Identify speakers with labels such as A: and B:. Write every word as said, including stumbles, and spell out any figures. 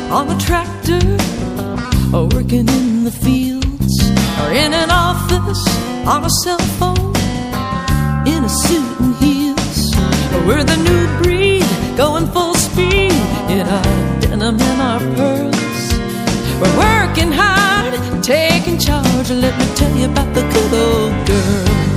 A: on the tractor, or working in the fields, or in an office on a cell phone, in a suit and heels. We're the new breed, going full speed in our denim and our pearls. We're working hard, taking charge. Let me tell you about the good old girl.